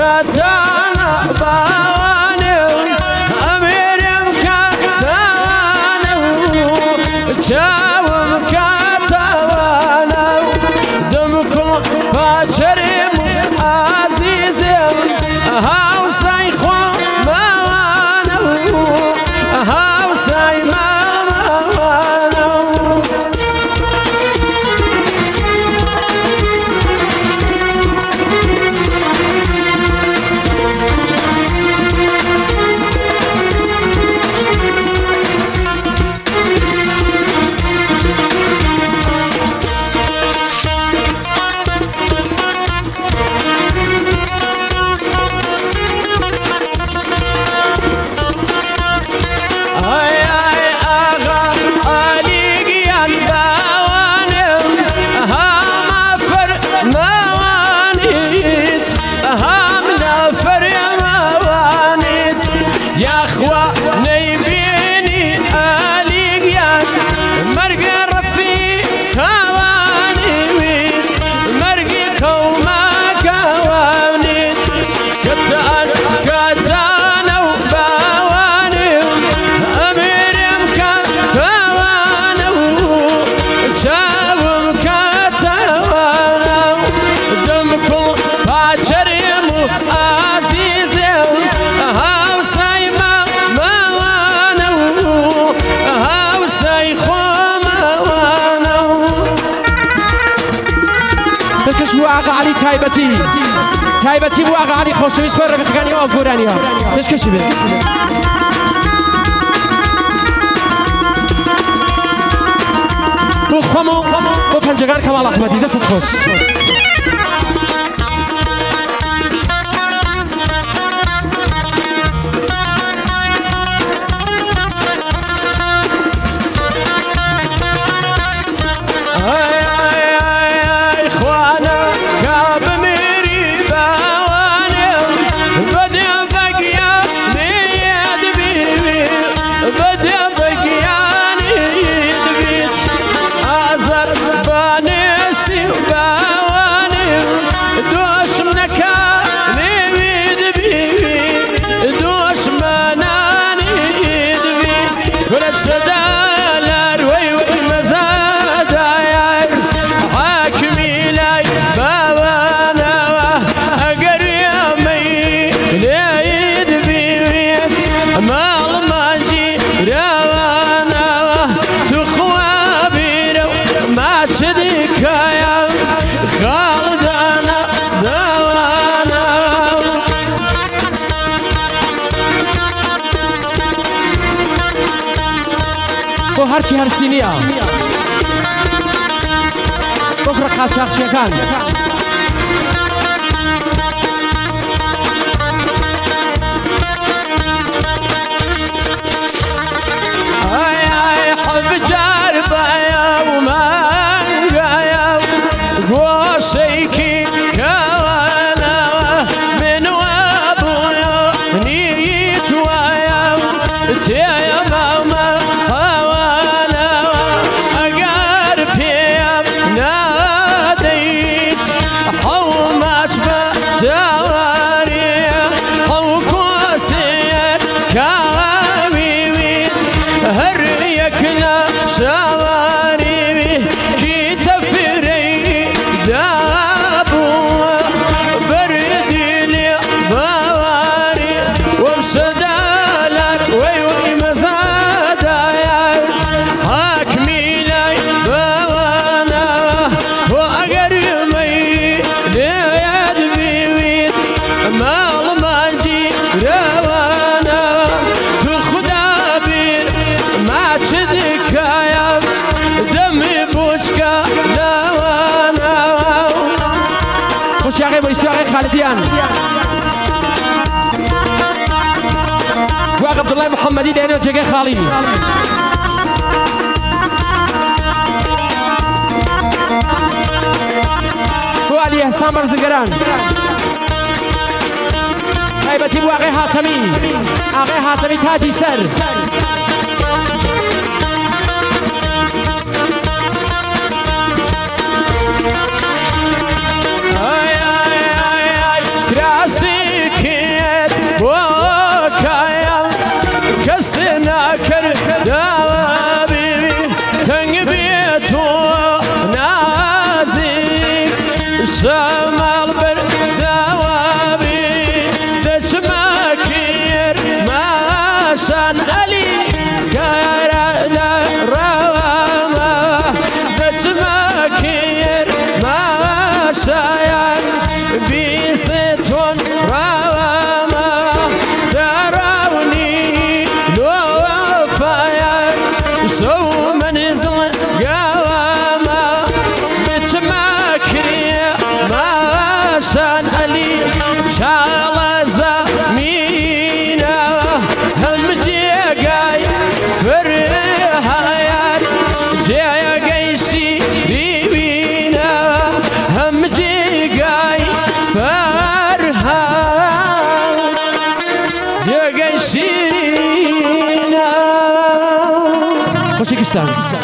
كتانا باواني أميرم كتانا جاوم كتانا دمكم باشرم عزيزم هاو سايخو موانا هاو ساي موانا تایبەتی بۆ ئاغا عەلی خۆشەویست خۆی ڕەفیقەکانی ئەو گۆرانیەوە پێشکەشی بێت بۆ خۆم و بۆ پەنجەگان کەماڵ ئەحمەدی دەستت خۆش هەرچی هەرسی نییە بۆ قاچاقچیەکان حەب جار بایە و مانگایە گۆشەیکی کەوانەوە منوە بووە نیت وایە تێیە ماومە خالديان واق عبد الله محمدي دانو جاي خالي وعلي حسام مرزقران هايبتي واقع هاتمي اغي هاتمي تاجي سر كراسي دوستان